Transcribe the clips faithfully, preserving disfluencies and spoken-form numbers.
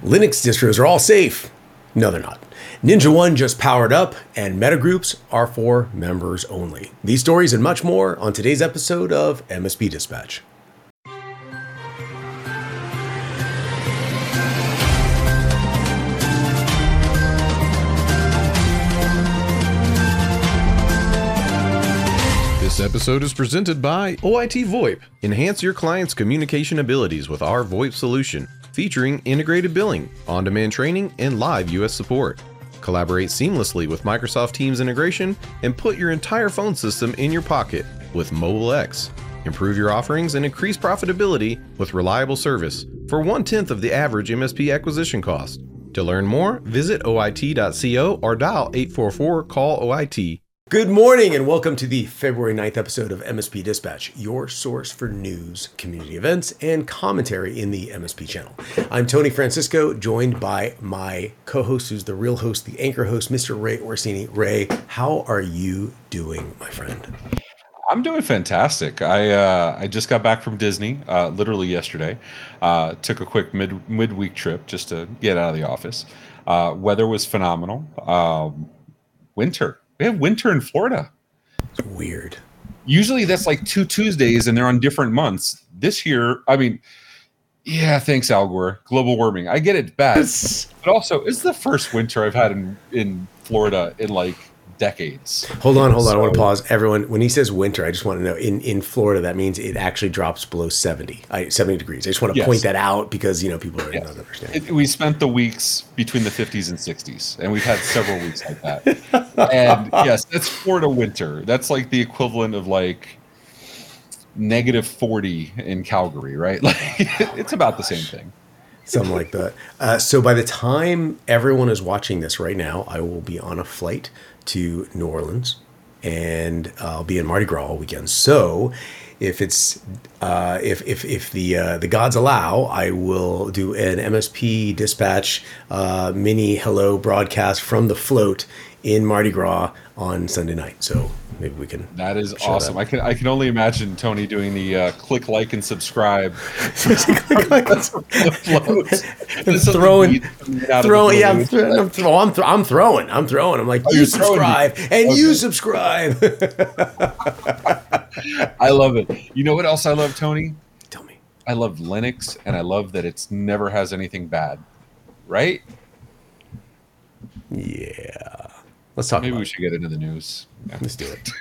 Linux distros are all safe. No, they're not. NinjaOne just powered up, and metagroups are for members only. These stories and much more on today's episode of M S P Dispatch. This episode is presented by O I T VoIP. Enhance your client's communication abilities with our VoIP solution, featuring integrated billing, on-demand training, and live U S support. Collaborate seamlessly with Microsoft Teams integration and put your entire phone system in your pocket with MobileX. Improve your offerings and increase profitability with reliable service for one-tenth of the average M S P acquisition cost. To learn more, visit O I T dot co or dial eight four four call O I T. Good morning and welcome to the February ninth episode of M S P Dispatch, your source for news, community events, and commentary in the M S P channel. I'm Tony Francisco, joined by my co-host, who's the real host, the anchor host, Mister Ray Orsini. Ray, how are you doing, my friend? I'm doing fantastic. I uh, I just got back from Disney, uh, literally yesterday. Uh, took a quick mid midweek trip just to get out of the office. Uh, weather was phenomenal. Um, winter. We have winter in Florida. It's weird. Usually that's like two Tuesdays and they're on different months. This year, I mean, yeah, thanks, Al Gore. Global warming. I get it bad. But also, it's the first winter I've had in, in Florida in like decades. Hold on, hold on. So, I want to pause. Everyone, when he says winter, I just want to know, in, in Florida, that means it actually drops below seventy, I, seventy degrees. I just want to yes. point that out because, you know, people are yes. not understanding. It, we spent the weeks between the fifties and sixties, and we've had several weeks like that. And yes, that's Florida winter. That's like the equivalent of like negative forty in Calgary, right? Like it's about the same thing. Something like that. Uh, so by the time everyone is watching this right now, I will be on a flight to New Orleans, and I'll be in Mardi Gras all weekend. So if it's uh, if if if the uh, the gods allow, I will do an M S P Dispatch uh, mini hello broadcast from the float in Mardi Gras on Sunday night. So maybe we can. That is awesome. That. I can I can only imagine Tony doing the uh, click, like, and subscribe. Click, like, and throwing, throwing. Yeah, I'm, th- I'm, th- I'm, th- I'm throwing. I'm throwing. I'm like, oh, you subscribe and okay. you subscribe. I love it. You know what else I love, Tony? Tell me. I love Linux, and I love that it's never has anything bad. Right? Yeah. Let's talk Maybe about we it. should get into the news. Yeah. Let's do it.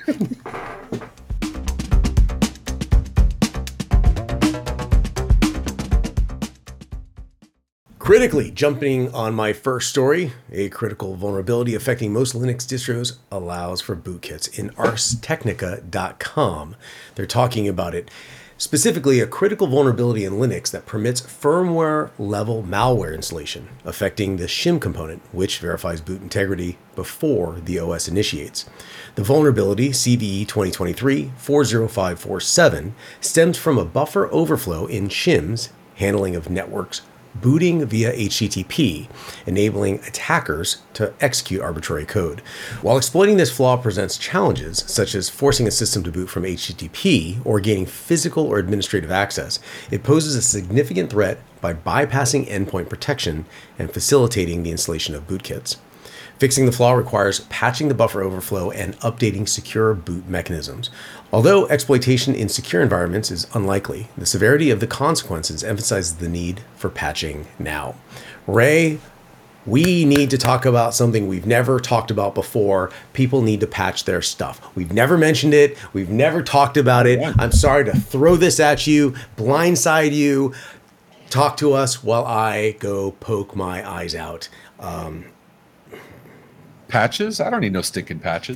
Critically, jumping on my first story, a critical vulnerability affecting most Linux distros allows for bootkits. In ars technica dot com, they're talking about it. Specifically, a critical vulnerability in Linux that permits firmware-level malware installation, affecting the shim component, which verifies boot integrity before the O S initiates. The vulnerability, C V E twenty twenty-three dash four zero five four seven, stems from a buffer overflow in shim's handling of networks booting via H T T P, enabling attackers to execute arbitrary code. While exploiting this flaw presents challenges, such as forcing a system to boot from H T T P or gaining physical or administrative access, it poses a significant threat by bypassing endpoint protection and facilitating the installation of bootkits. Fixing the flaw requires patching the buffer overflow and updating secure boot mechanisms. Although exploitation in secure environments is unlikely, the severity of the consequences emphasizes the need for patching now. Ray, we need to talk about something we've never talked about before. People need to patch their stuff. We've never mentioned it. We've never talked about it. I'm sorry to throw this at you, blindside you. Talk to us while I go poke my eyes out. Um, Patches? I don't need no stinking patches.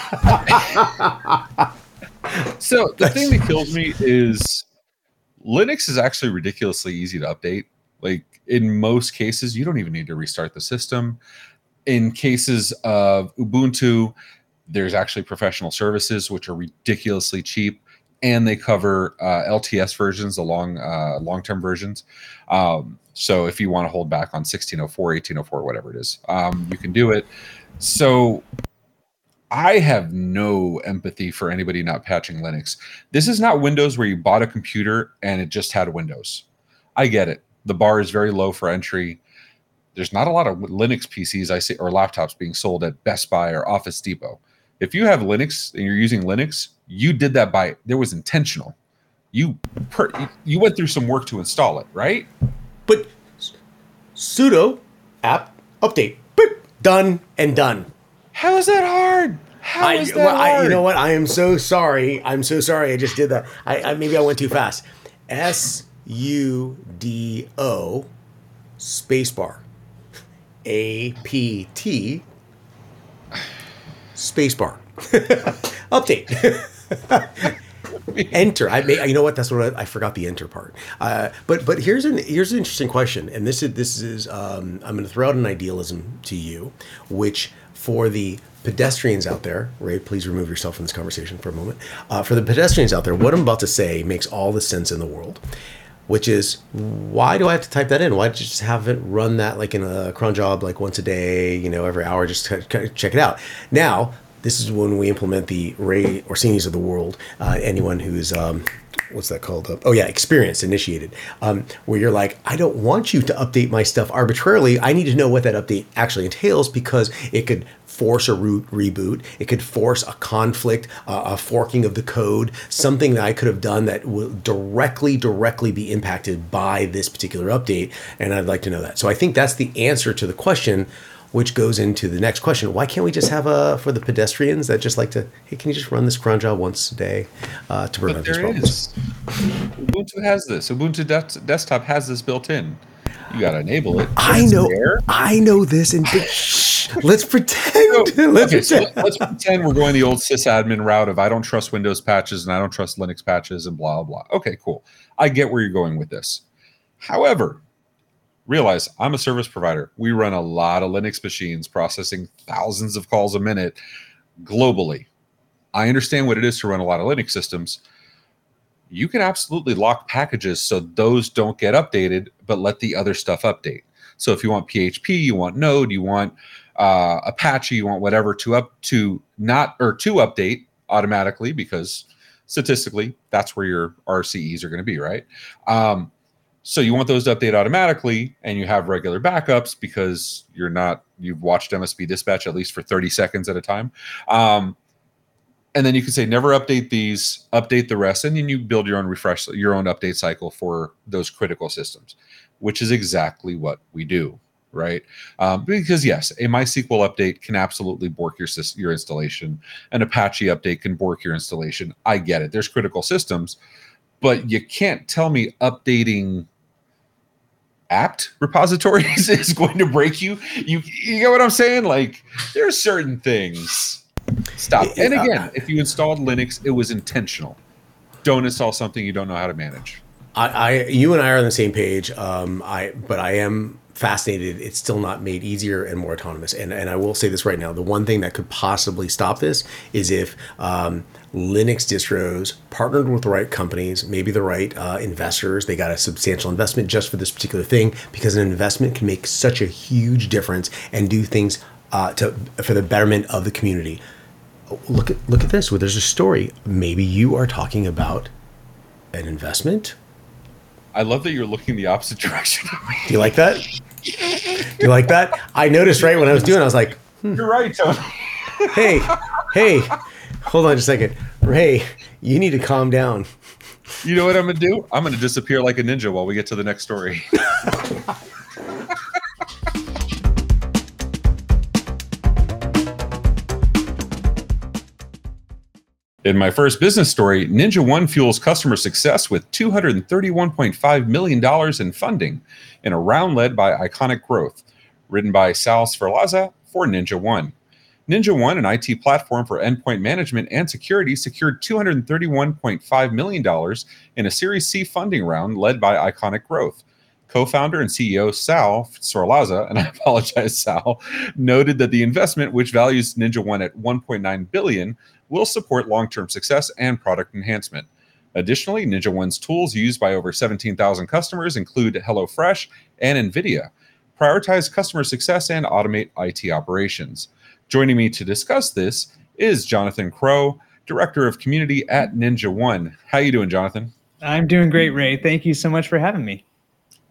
So the thing that kills me is Linux is actually ridiculously easy to update. Like in most cases, you don't even need to restart the system. In cases of Ubuntu, there's actually professional services, which are ridiculously cheap, and they cover uh, L T S versions, the long, uh, long-term versions. Um, so if you want to hold back on sixteen oh four, eighteen oh four, whatever it is, um, you can do it. So I have no empathy for anybody not patching Linux. This is not Windows where you bought a computer and it just had Windows. I get it. The bar is very low for entry. there's not a lot of Linux P Cs I see or laptops being sold at Best Buy or Office Depot. If you have Linux and you're using Linux, you did that by, there was intentional. You per, you went through some work to install it, right? But sudo app update, boop, done and done. How is that hard? How I, is that well, hard? I, you know what? I am so sorry. I'm so sorry. I just did that. I, I maybe I went too fast. S U D O spacebar. A P T spacebar. Update. Enter. I may. You know what? That's what I, I forgot the enter part. Uh, but but here's an here's an interesting question, and this is this is um, I'm going to throw out an idealism to you, which for the pedestrians out there, Ray, please remove yourself from this conversation for a moment. Uh, for the pedestrians out there, what I'm about to say makes all the sense in the world, which is, why do I have to type that in? Why don't you just have it run that like in a cron job, like once a day, you know, every hour, just kind of check it out. Now, this is when we implement the Ray Orsini's of the world, uh, anyone who's, um, what's that called? Uh, oh yeah, experienced, initiated, um, where you're like, I don't want you to update my stuff arbitrarily. I need to know what that update actually entails, because it could force a root reboot. It could force a conflict, uh, a forking of the code, something that I could have done that will directly, directly be impacted by this particular update. And I'd like to know that. So I think that's the answer to the question, which goes into the next question. Why can't we just have a, for the pedestrians that just like to, hey, can you just run this cron job once a day uh, to prevent these problems? Is. Ubuntu has this. Ubuntu de- desktop has this built in. You got to enable it. I know. There. I know this. And shh, let's pretend. So, let's, okay, pretend. So let's pretend we're going the old sysadmin route of I don't trust Windows patches and I don't trust Linux patches and blah, blah. Okay, cool. I get where you're going with this. However, realize I'm a service provider. We run a lot of Linux machines processing thousands of calls a minute globally. I understand what it is to run a lot of Linux systems. You can absolutely lock packages so those don't get updated, but let the other stuff update. So if you want P H P, you want Node, you want uh, Apache, you want whatever to up to not or to update automatically, because statistically that's where your R C Es are going to be, right? Um, So you want those to update automatically, and you have regular backups because you're not, you've watched M S B Dispatch at least for thirty seconds at a time. Um, and then you can say, never update these, update the rest. And then you build your own refresh, your own update cycle for those critical systems, which is exactly what we do, right? Um, because yes, a MySQL update can absolutely bork your, your installation. An Apache update can bork your installation. I get it. There's critical systems, but you can't tell me updating apt repositories is going to break you. You you get what I'm saying? Like, there are certain things. Stop. And again, if you installed Linux, it was intentional. Don't install something you don't know how to manage. I, I you and I are on the same page. Um, I but I am fascinated. It's still not made easier and more autonomous. And and I will say this right now: the one thing that could possibly stop this is if um, Linux distros partnered with the right companies, maybe the right uh, investors. They got a substantial investment just for this particular thing, because an investment can make such a huge difference and do things uh, to for the betterment of the community. Look at look at this. Where there's a story. Maybe you are talking about an investment. I love that you're looking the opposite direction. Do you like that? Do you like that? I noticed right when I was doing it, I was like, hmm. You're right, Tony. hey, hey, hold on just a second. Ray, you need to calm down. You know what I'm going to do? I'm going to disappear like a ninja while we get to the next story. In my first business story, Ninja One fuels customer success with two hundred thirty-one point five million dollars in funding in a round led by Iconic Growth, written by Sal Sferlaza for Ninja One. Ninja One, an I T platform for endpoint management and security, secured two hundred thirty-one point five million dollars in a Series C funding round led by Iconic Growth. Co-founder and C E O Sal Sferlaza, and I apologize, Sal, noted that the investment, which values Ninja One at one point nine billion dollars, will support long-term success and product enhancement. Additionally, Ninja One's tools used by over seventeen thousand customers include HelloFresh and NVIDIA, prioritize customer success and automate I T operations. Joining me to discuss this is Jonathan Crow, Director of Community at Ninja One. How you doing, Jonathan? I'm doing great, Ray. Thank you so much for having me.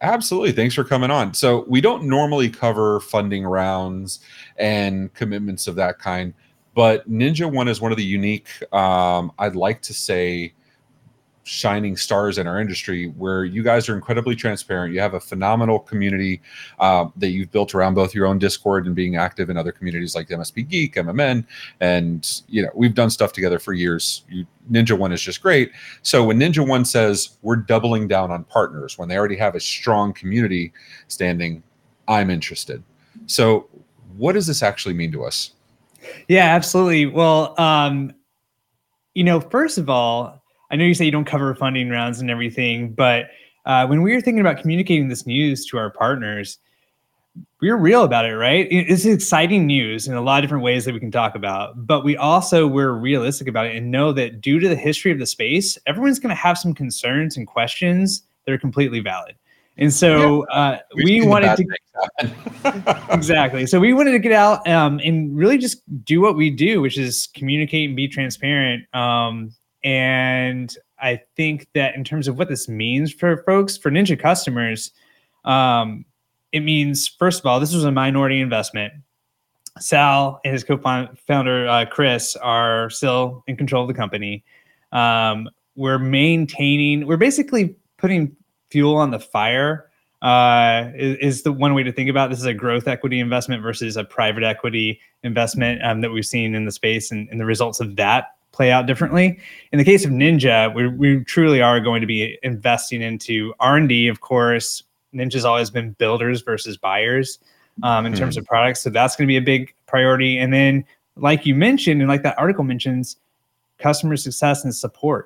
Absolutely. Thanks for coming on. So we don't normally cover funding rounds and commitments of that kind, but NinjaOne is one of the unique, um, I'd like to say, shining stars in our industry, where you guys are incredibly transparent. You have a phenomenal community uh, that you've built around both your own Discord and being active in other communities like M S P Geek, M M N, and you know we've done stuff together for years. You, NinjaOne is just great. So when NinjaOne says we're doubling down on partners when they already have a strong community standing, I'm interested. So what does this actually mean to us? Yeah, absolutely. Well, um, you know, first of all, I know you say you don't cover funding rounds and everything, but uh, when we were thinking about communicating this news to our partners, we were real about it, right? It's exciting news in a lot of different ways that we can talk about, but we also were realistic about it and know that due to the history of the space, everyone's going to have some concerns and questions that are completely valid. And so yeah, uh, we wanted to exactly. So we wanted to get out um, and really just do what we do, which is communicate and be transparent. Um, And I think that in terms of what this means for folks, for Ninja customers, um, it means, first of all, this was a minority investment. Sal and his co-founder, uh, Chris, are still in control of the company. Um, we're maintaining, we're basically putting fuel on the fire, uh, is, is the one way to think about it. This is a growth equity investment versus a private equity investment um, that we've seen in the space, and, and the results of that play out differently. In the case of Ninja, we, we truly are going to be investing into R and D, of course. Ninja's always been builders versus buyers um, in mm-hmm. terms of products. So that's going to be a big priority. And then, like you mentioned, and like that article mentions, customer success and support.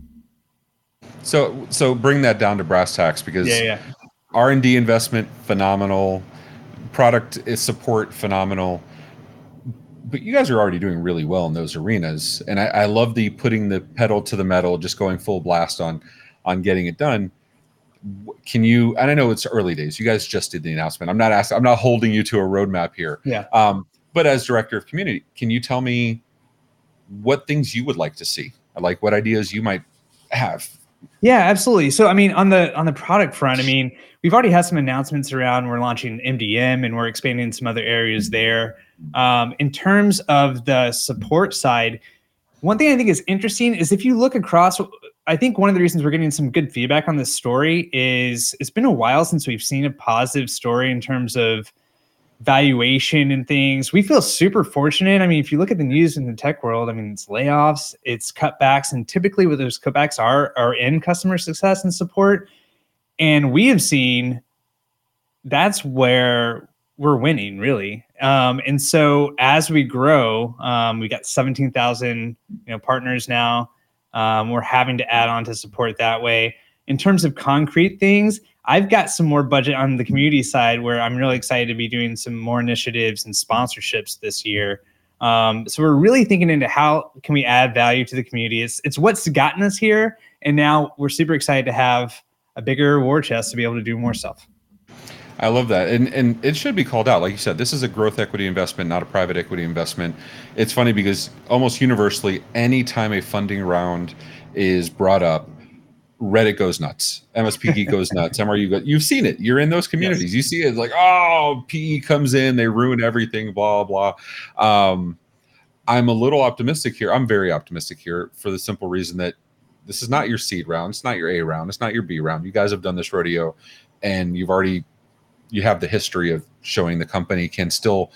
So, so bring that down to brass tacks, because yeah, yeah. R and D investment, phenomenal. Product is support, phenomenal. But you guys are already doing really well in those arenas. And I, I love the putting the pedal to the metal, just going full blast on, on getting it done. Can you, and I know it's early days, you guys just did the announcement. I'm not asking, I'm not holding you to a roadmap here. Yeah. Um, but as director of community, can you tell me what things you would like to see? Like what ideas you might have? Yeah, absolutely. So, I mean, on the, on the product front, I mean, we've already had some announcements around, we're launching M D M and we're expanding some other areas there. Um, in terms of the support side, one thing I think is interesting is if you look across, I think one of the reasons we're getting some good feedback on this story is it's been a while since we've seen a positive story in terms of valuation and things. We feel super fortunate. I mean, if you look at the news in the tech world, I mean, it's layoffs, it's cutbacks, and typically what those cutbacks are, are in customer success and support. And we have seen that's where we're winning, really. Um, and so as we grow, um, we got seventeen thousand you know, partners now. Um, we're having to add on to support that way. In terms of concrete things, I've got some more budget on the community side where I'm really excited to be doing some more initiatives and sponsorships this year. Um, so we're really thinking into how can we add value to the community. It's, it's what's gotten us here. And now we're super excited to have a bigger war chest to be able to do more stuff. I love that. And and it should be called out. Like you said, this is a growth equity investment, not a private equity investment. It's funny because almost universally, anytime a funding round is brought up, Reddit goes nuts. M S P Geek goes nuts. M R U goes, you've seen it. You're in those communities. Yes. You see it like, oh, P E comes in, they ruin everything, blah, blah. Um, I'm a little optimistic here. I'm very optimistic here for the simple reason that this is not your seed round. It's not your A round. It's not your B round. You guys have done this rodeo and you've already you have the history of showing the company can still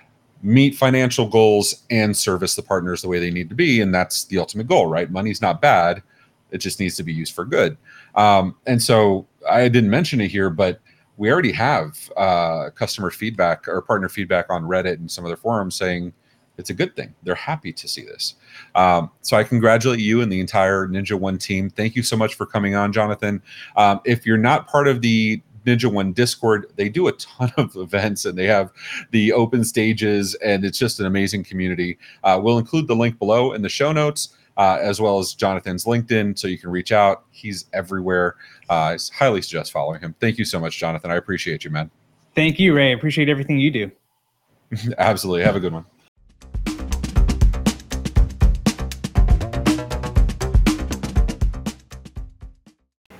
meet financial goals and service the partners the way they need to be. And that's the ultimate goal, right? Money's not bad. It just needs to be used for good. Um, and so I didn't mention it here, but we already have uh, customer feedback or partner feedback on Reddit and some other forums saying it's a good thing. They're happy to see this. Um, so I congratulate you and the entire NinjaOne team. Thank you so much for coming on, Jonathan. Um, if you're not part of the NinjaOne Discord, they do a ton of events and they have the open stages and it's just an amazing community. Uh, we'll include the link below in the show notes, uh, as well as Jonathan's LinkedIn, so you can reach out. He's everywhere. Uh, I highly suggest following him. Thank you so much, Jonathan. I appreciate you, man. Thank you, Ray. I appreciate everything you do. Absolutely. Have a good one.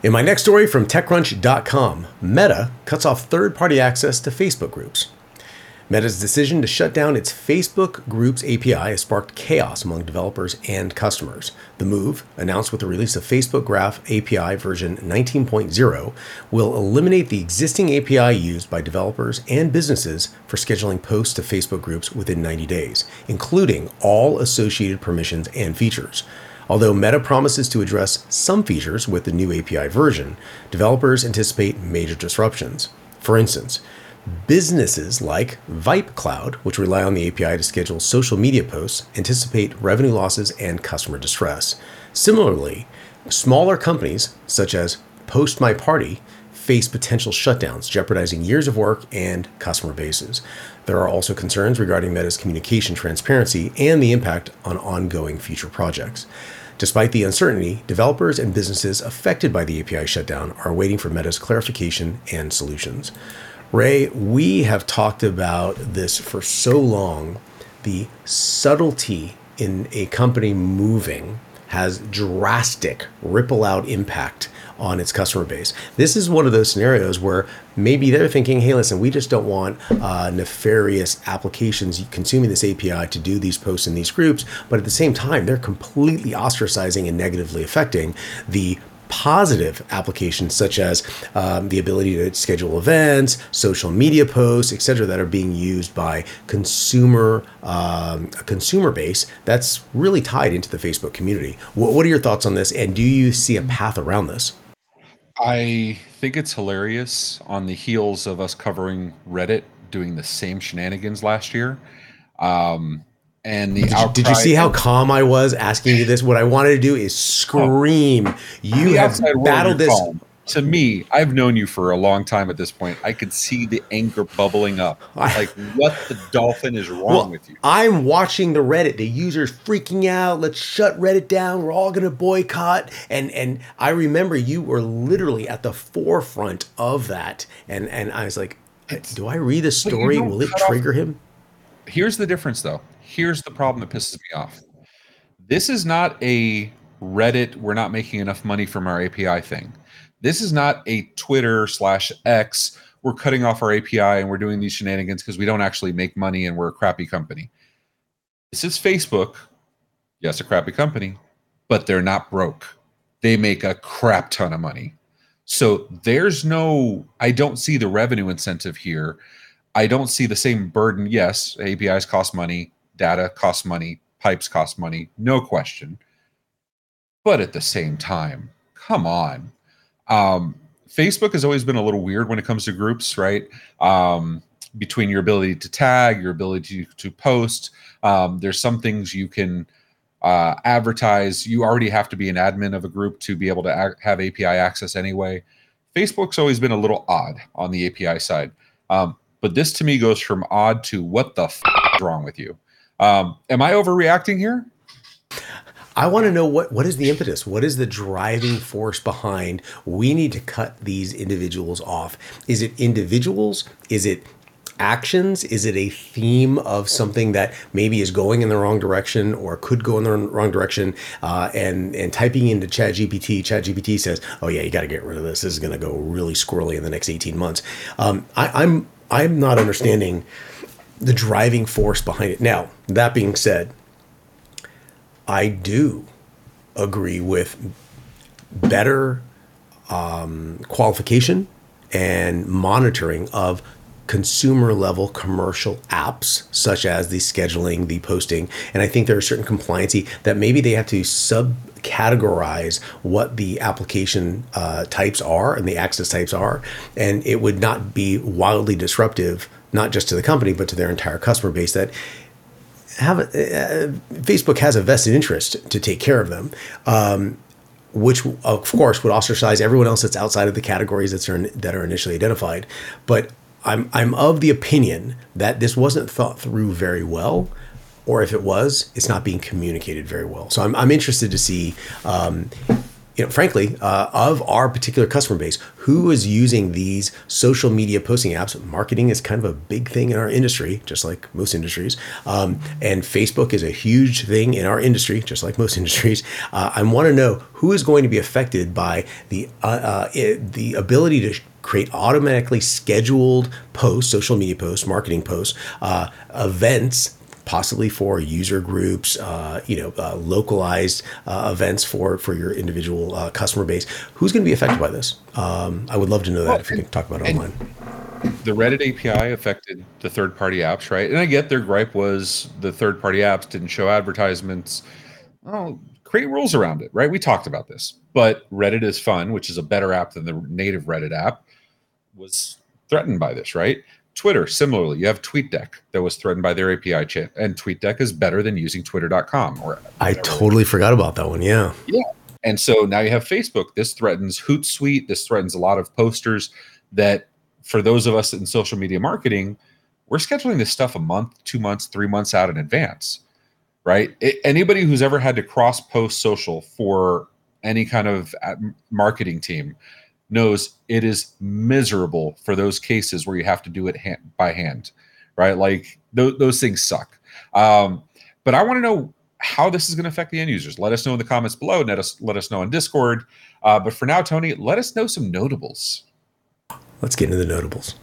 In my next story from TechCrunch dot com, Meta cuts off third-party access to Facebook groups. Meta's decision to shut down its Facebook Groups A P I has sparked chaos among developers and customers. The move, announced with the release of Facebook Graph A P I version nineteen point oh, will eliminate the existing A P I used by developers and businesses for scheduling posts to Facebook groups within ninety days, including all associated permissions and features. Although Meta promises to address some features with the new A P I version, developers anticipate major disruptions. For instance, businesses like VipeCloud, which rely on the A P I to schedule social media posts, anticipate revenue losses and customer distress. Similarly, smaller companies such as Post My Party face potential shutdowns, jeopardizing years of work and customer bases. There are also concerns regarding Meta's communication transparency and the impact on ongoing future projects. Despite the uncertainty, developers and businesses affected by the A P I shutdown are waiting for Meta's clarification and solutions. Ray, we have talked about this for so long. The subtlety in a company moving has drastic ripple out impact on its customer base. This is one of those scenarios where maybe they're thinking, hey, listen, we just don't want uh, nefarious applications consuming this A P I to do these posts in these groups. But at the same time, they're completely ostracizing and negatively affecting the positive applications such as um, the ability to schedule events, social media posts, et cetera, that are being used by consumer um, a consumer base that's really tied into the Facebook community. What, what are your thoughts on this? And do you see a path around this? I think it's hilarious on the heels of us covering Reddit doing the same shenanigans last year. Um, And the did you, did you see how calm I was asking you this? What I wanted to do is scream. Oh, you have battled this. Calm. To me, I've known you for a long time at this point. I could see the anger bubbling up. Like, what the dolphin is wrong well, with you? I'm watching the Reddit, the users freaking out. Let's shut Reddit down. We're all going to boycott. And and I remember you were literally at the forefront of that. And, and I was like, do I read this story? Will it trigger off. him? Here's the difference, though. Here's the problem that pisses me off. This is not a Reddit, we're not making enough money from our A P I thing. This is not a Twitter slash X, we're cutting off our A P I and we're doing these shenanigans because we don't actually make money and we're a crappy company. This is Facebook. Yes, a crappy company, but they're not broke. They make a crap ton of money. So there's no, I don't see the revenue incentive here. I don't see the same burden. Yes, A P Is cost money. Data costs money, pipes cost money, no question. But at the same time, come on. Um, Facebook has always been a little weird when it comes to groups, right? Um, between your ability to tag, your ability to, to post, um, there's some things you can uh, advertise. You already have to be an admin of a group to be able to ag- have A P I access anyway. Facebook's always been a little odd on the A P I side. Um, but this to me goes from odd to what the f*** is wrong with you? Um, am I overreacting here? I want to know what, what is the impetus? What is the driving force behind we need to cut these individuals off? Is it individuals? Is it actions? Is it a theme of something that maybe is going in the wrong direction or could go in the wrong direction? Uh, and, and typing into ChatGPT, ChatGPT says, oh yeah, you got to get rid of this. This is going to go really squirrely in the next eighteen months. Um, I, I'm, I'm not understanding the driving force behind it. Now, that being said, I do agree with better um, qualification and monitoring of consumer level commercial apps, such as the scheduling, the posting. And I think there are certain compliancy that maybe they have to subcategorize what the application uh, types are and the access types are. And it would not be wildly disruptive, not just to the company, but to their entire customer base that have a, uh, Facebook has a vested interest to take care of them. Um, which of course would ostracize everyone else that's outside of the categories that are, that are initially identified. But I'm I'm of the opinion that this wasn't thought through very well, or if it was, it's not being communicated very well. So I'm I'm interested to see um, you know, frankly, uh, of our particular customer base, who is using these social media posting apps. Marketing is kind of a big thing in our industry, just like most industries. Um, and Facebook is a huge thing in our industry, just like most industries. Uh, I want to know who is going to be affected by the uh, uh, it, the ability to create automatically scheduled posts, social media posts, marketing posts, uh, events, possibly for user groups, uh, you know, uh, localized uh, events for, for your individual uh, customer base. Who's going to be affected by this? Um, I would love to know that well, if we can talk about it online. The Reddit A P I affected the third-party apps, right? And I get their gripe was the third-party apps didn't show advertisements. Well, create rules around it, right? We talked about this. But Reddit is Fun, which is a better app than the native Reddit app, was threatened by this, right? Twitter, similarly, you have TweetDeck that was threatened by their A P I chip, and TweetDeck is better than using twitter dot com. Or I totally forgot about that one. Yeah. Yeah. And so now you have Facebook. This threatens Hootsuite. This threatens a lot of posters that for those of us in social media marketing, we're scheduling this stuff a month, two months, three months out in advance, right? It, anybody who's ever had to cross post social for any kind of marketing team knows it is miserable for those cases where you have to do it hand, by hand, right? Like th- those things suck. Um, but I want to know how this is going to affect the end users. Let us know in the comments below. Let us let us know on Discord. Uh, but for now, Tony, let us know some notables. Let's get into the notables.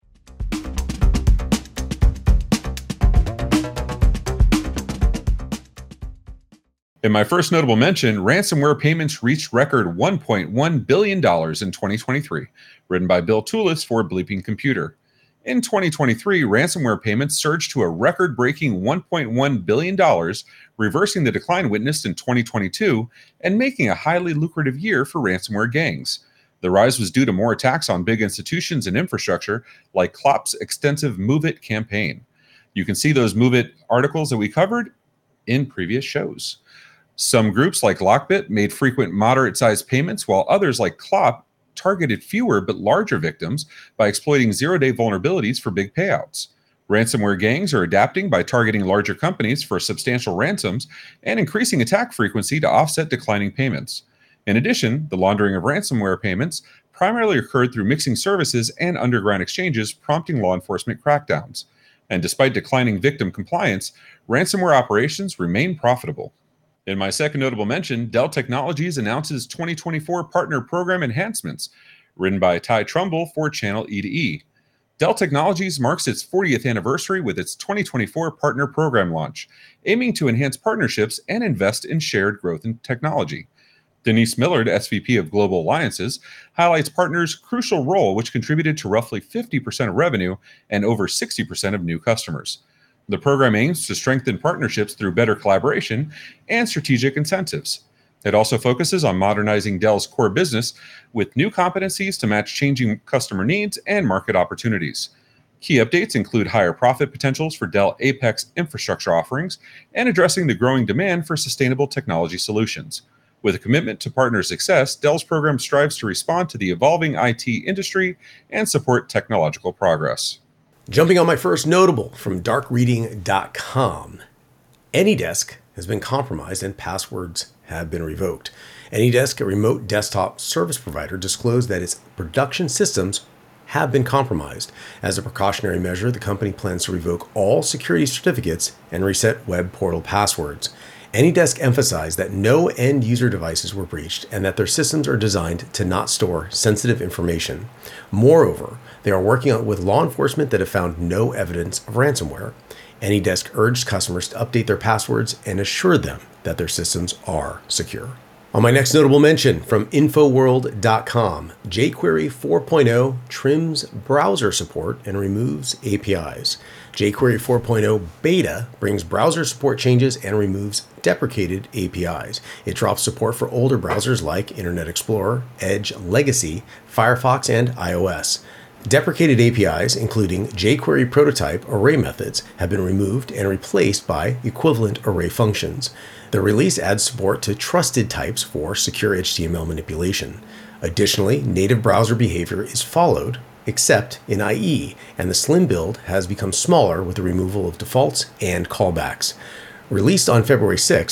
In my first notable mention, ransomware payments reached record one point one billion dollars in twenty twenty-three, written by Bill Toulis for Bleeping Computer. In twenty twenty-three, ransomware payments surged to a record-breaking one point one billion dollars, reversing the decline witnessed in twenty twenty-two and making a highly lucrative year for ransomware gangs. The rise was due to more attacks on big institutions and infrastructure, like Clop's extensive MoveIt campaign. You can see those MoveIt articles that we covered in previous shows. Some groups like Lockbit made frequent moderate-sized payments, while others like Clop targeted fewer but larger victims by exploiting zero-day vulnerabilities for big payouts. Ransomware gangs are adapting by targeting larger companies for substantial ransoms and increasing attack frequency to offset declining payments. In addition, the laundering of ransomware payments primarily occurred through mixing services and underground exchanges, prompting law enforcement crackdowns. And despite declining victim compliance, ransomware operations remain profitable. In my second notable mention, Dell Technologies announces twenty twenty-four partner program enhancements, written by Ty Trumbull for Channel E to E. Dell Technologies marks its fortieth anniversary with its twenty twenty-four partner program launch, aiming to enhance partnerships and invest in shared growth in technology. Denise Millard, S V P of Global Alliances, highlights partners' crucial role, which contributed to roughly fifty percent of revenue and over sixty percent of new customers. The program aims to strengthen partnerships through better collaboration and strategic incentives. It also focuses on modernizing Dell's core business with new competencies to match changing customer needs and market opportunities. Key updates include higher profit potentials for Dell Apex infrastructure offerings and addressing the growing demand for sustainable technology solutions. With a commitment to partner success, Dell's program strives to respond to the evolving I T industry and support technological progress. Jumping on my first notable from dark reading dot com. AnyDesk has been compromised and passwords have been revoked. AnyDesk, a remote desktop service provider, disclosed that its production systems have been compromised. As a precautionary measure, the company plans to revoke all security certificates and reset web portal passwords. AnyDesk emphasized that no end-user devices were breached and that their systems are designed to not store sensitive information. Moreover, they are working on, with law enforcement that have found no evidence of ransomware. AnyDesk urged customers to update their passwords and assured them that their systems are secure. On my next notable mention from InfoWorld dot com, jQuery four point oh trims browser support and removes A P Is. jQuery four point oh Beta brings browser support changes and removes deprecated A P Is. It drops support for older browsers like Internet Explorer, Edge Legacy, Firefox, and iOS. Deprecated A P Is, including jQuery prototype array methods, have been removed and replaced by equivalent array functions. The release adds support to trusted types for secure H T M L manipulation. Additionally, native browser behavior is followed, except in I E, and the slim build has become smaller with the removal of defaults and callbacks. Released on February sixth,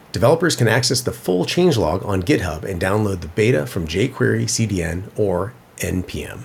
Developers can access the full changelog on GitHub and download the beta from jQuery C D N or N P M.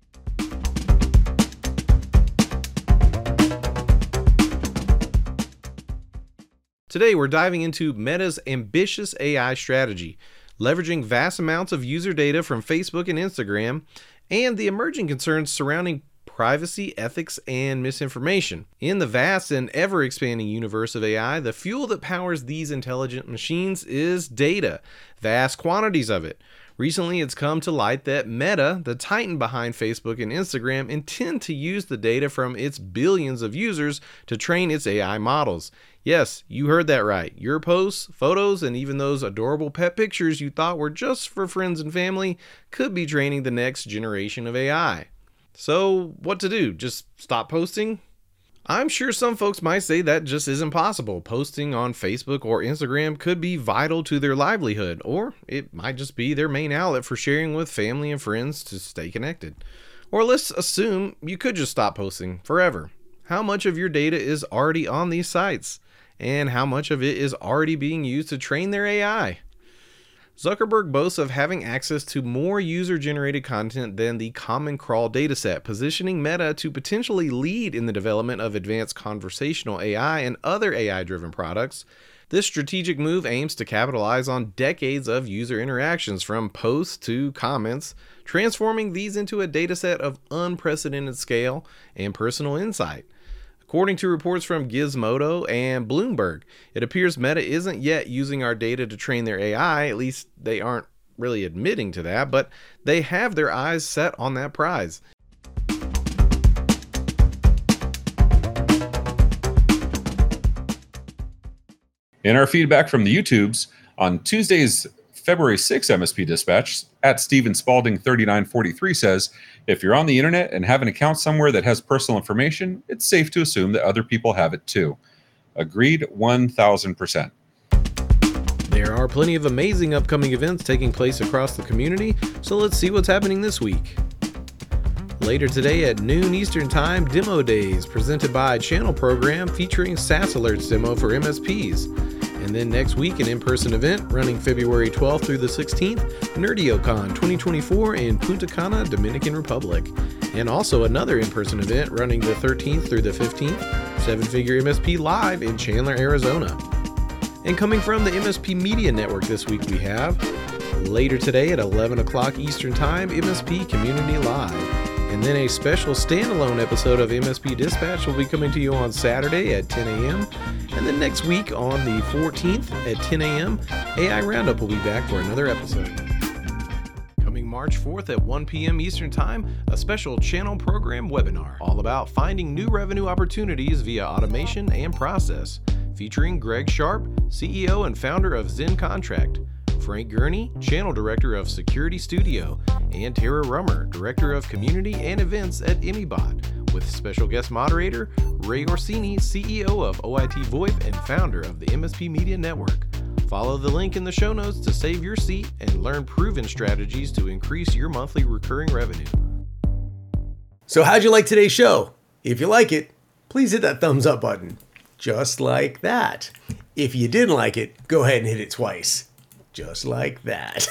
Today, we're diving into Meta's ambitious A I strategy, leveraging vast amounts of user data from Facebook and Instagram, and the emerging concerns surrounding privacy, ethics, and misinformation. In the vast and ever-expanding universe of A I, the fuel that powers these intelligent machines is data, vast quantities of it. Recently, it's come to light that Meta, the titan behind Facebook and Instagram, intend to use the data from its billions of users to train its A I models. Yes, you heard that right. Your posts, photos, and even those adorable pet pictures you thought were just for friends and family could be training the next generation of A I. So, what to do? Just stop posting? I'm sure some folks might say that just isn't possible. Posting on Facebook or Instagram could be vital to their livelihood, or it might just be their main outlet for sharing with family and friends to stay connected. Or let's assume you could just stop posting forever. How much of your data is already on these sites? And how much of it is already being used to train their A I? Zuckerberg boasts of having access to more user-generated content than the Common Crawl dataset, positioning Meta to potentially lead in the development of advanced conversational A I and other A I-driven products. This strategic move aims to capitalize on decades of user interactions, from posts to comments, transforming these into a dataset of unprecedented scale and personal insight. According to reports from Gizmodo and Bloomberg, it appears Meta isn't yet using our data to train their A I, at least they aren't really admitting to that, but they have their eyes set on that prize. In our feedback from the YouTubes, on Tuesday's February sixth M S P Dispatch, at Steven Spalding thirty-nine forty-three says, if you're on the internet and have an account somewhere that has personal information, it's safe to assume that other people have it too. Agreed one thousand percent. There are plenty of amazing upcoming events taking place across the community, so let's see what's happening this week. Later today at noon Eastern Time, Demo Days, presented by Channel Program, featuring SaaS Alerts demo for M S Ps. And then next week, an in-person event running February twelfth through the sixteenth, NerdioCon twenty twenty-four in Punta Cana, Dominican Republic. And also another in-person event running the thirteenth through the fifteenth, Seven Figure M S P Live in Chandler, Arizona. And coming from the M S P Media Network this week, we have later today at eleven o'clock Eastern Time, M S P Community Live. And then a special standalone episode of M S P Dispatch will be coming to you on Saturday at ten a.m. And then next week on the fourteenth at ten a.m., A I Roundup will be back for another episode. Coming March fourth at one p.m. Eastern Time, a special Channel Program webinar all about finding new revenue opportunities via automation and process, featuring Greg Sharp, C E O and founder of Zen Contract, Frank Gurney, Channel Director of Security Studio, and Tara Rummer, Director of Community and Events at Emibot, with special guest moderator Ray Orsini, C E O of O I T VoIP and founder of the M S P Media Network. Follow the link in the show notes to save your seat and learn proven strategies to increase your monthly recurring revenue. So how'd you like today's show? If you like it, please hit that thumbs up button, just like that. If you didn't like it, go ahead and hit it twice. Just like that.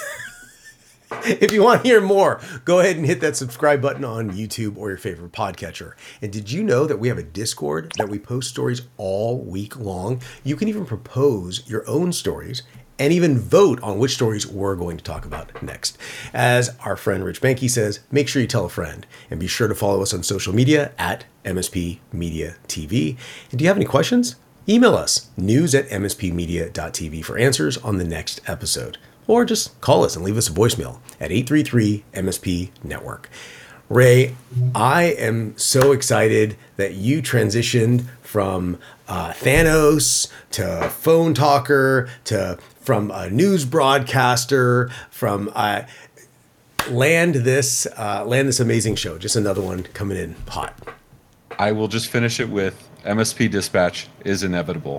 If you want to hear more, go ahead and hit that subscribe button on YouTube or your favorite podcatcher. And did you know that we have a Discord that we post stories all week long? You can even propose your own stories and even vote on which stories we're going to talk about next. As our friend Rich Banky says, make sure you tell a friend and be sure to follow us on social media at M S P Media T V. And do you have any questions? Email us, news at m s p media dot t v for answers on the next episode. Or just call us and leave us a voicemail at eight three three M S P Network. Ray, I am so excited that you transitioned from uh, Thanos to phone talker to from a news broadcaster, from uh, land this uh, land this amazing show. Just another one coming in hot. I will just finish it with M S P Dispatch is inevitable.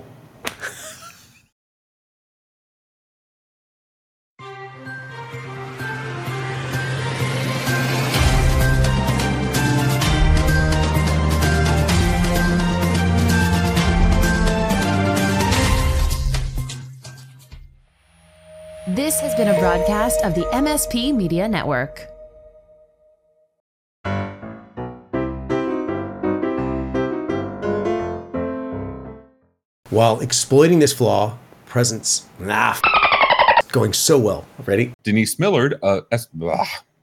This has been a broadcast of the M S P Media Network. While exploiting this flaw, Presence, nah, going so well. Ready? Denise Millard, uh, S- ugh,